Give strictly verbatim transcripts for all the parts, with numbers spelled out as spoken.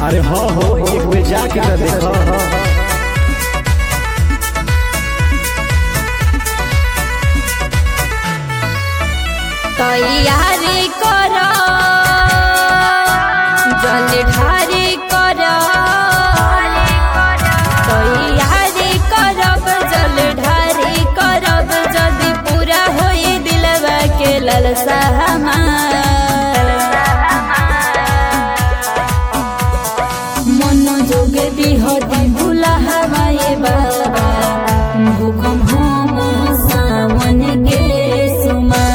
अरे हाँ हो एक बेर जाके तो देखो। तैयारी करो जल ढारी करो तैयारी करब जल ढारी करब जदि पूरा होई दिलवा के ललसा हमार मन जोगे दिहती भूला हवाए बाबा भूखम हम सावन के सुमा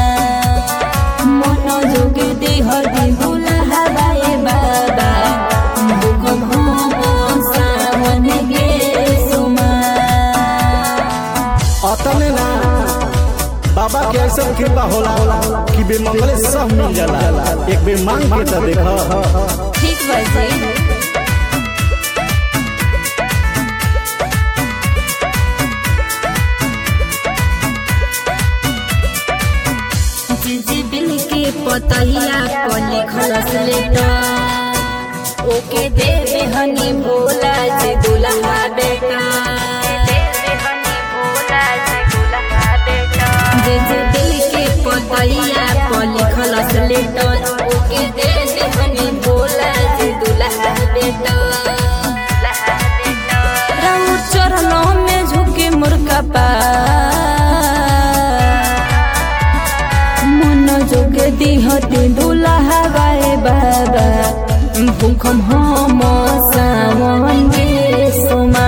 मन जोगे दिहती भूला हवाए बाबा भूखम हम सावन के सुमा। अतने ना बाबा के ऐसा कृपा होला कि बेमंगले सब मिल जाला। एक बेर मांग के तो देखो। ठीक बाजी बिल के पतैया पली खलस लेटा ओके देवे हनी भोला जे दुल्हा बेटा जे जे दिल के पतैया पली खलस लेटा ओके देवे हनी भोला जे दुल्हा बेटा राम चरणों में झुके मुर्गा पा जोगे दिहती दूल्हा हवाए बाबा भूखम हम सावन के सुमा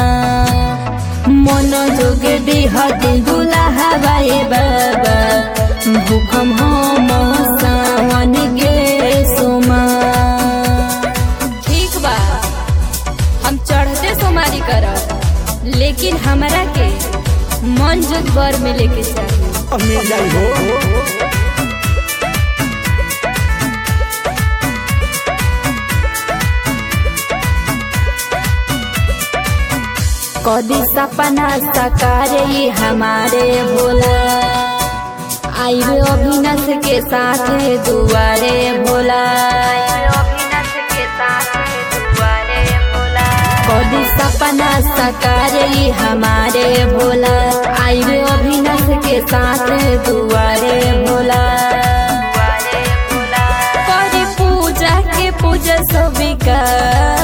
मन जोगे दिहती दूल्हा हवाए बाबा भूखम हम सावन के सुमा। ठीक बा हम चढ़ते सोमारी करब लेकिन हमरा के मन जोग बर में लेके चाहिए। मिल जाई हो कदी सपना साकार ये हमारे भोला आई अभिनस के साथ दुआरे भोला कदी सपना साकार ये हमारे भोला आई अभिनस के साथ दुआरे भोला करी पूजा के पूजा सबिका